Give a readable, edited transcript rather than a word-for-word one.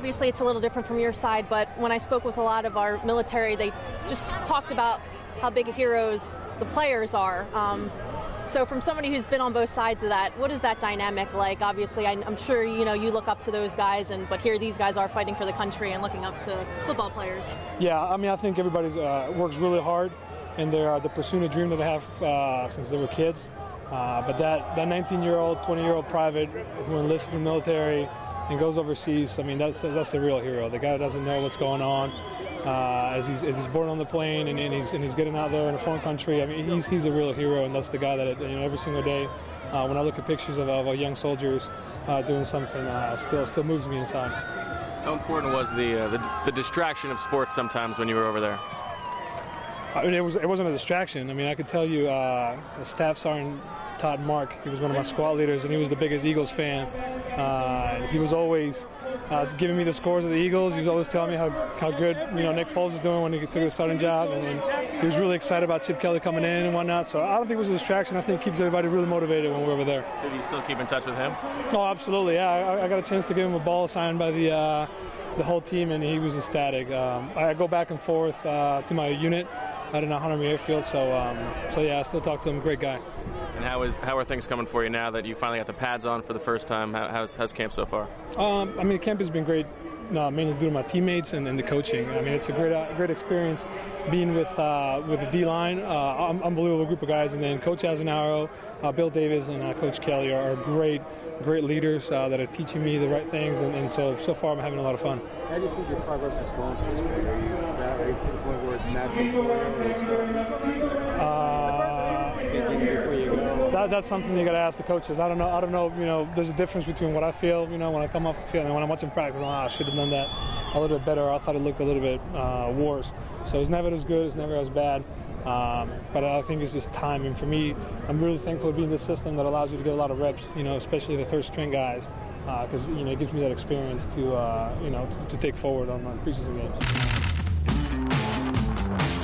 obviously it's a little different from your side, but when I spoke with a lot of our military, they just talked about how big heroes the players are. So from somebody who's been on both sides of that, what is that dynamic like? Obviously, I'm sure you look up to those guys, but here these guys are fighting for the country and looking up to football players. Yeah, I mean, I think everybody works really hard, and they're pursuing a dream that they have since they were kids. But that 19-year-old, 20-year-old private who enlists in the military and goes overseas, I mean, that's the real hero. The guy that doesn't know what's going on as he's born on the plane and he's getting out there in a foreign country. I mean, he's the real hero, and that's the guy that every single day when I look at pictures of young soldiers doing something, still moves me inside. How important was the distraction of sports sometimes when you were over there? I mean, it wasn't a distraction. I mean, I could tell you, Staff Sergeant Todd Mark, he was one of my squad leaders, and he was the biggest Eagles fan. He was always giving me the scores of the Eagles. He was always telling me how good Nick Foles was doing when he took the starting job, and he was really excited about Chip Kelly coming in and whatnot. So I don't think it was a distraction. I think it keeps everybody really motivated when we're over there. So do you still keep in touch with him? Oh, absolutely. Yeah, I got a chance to give him a ball signed by the whole team, and he was ecstatic. I go back and forth to my unit out in Army Airfield, so yeah, I still talk to him. Great guy. And how are things coming for you now that you finally got the pads on for the first time? How's camp so far? I mean, camp has been great, mainly due to my teammates and the coaching. I mean, it's a great experience being with the D-line, unbelievable group of guys, and then Coach Azzanaro, Bill Davis, and Coach Kelly are great leaders that are teaching me the right things, and so far I'm having a lot of fun. How do you think your progress is going to this point? Are you to the point where it's natural for you before you go? That's something you got to ask the coaches. I don't know. There's a difference between what I feel, when I come off the field and when I'm watching practice. I should have done that a little bit better. Or I thought it looked a little bit worse. So it's never as good. It's never as bad. But I think it's just time. And for me, I'm really thankful to be in this system that allows you to get a lot of reps. Especially the third string guys, because it gives me that experience to take forward on my preseason games.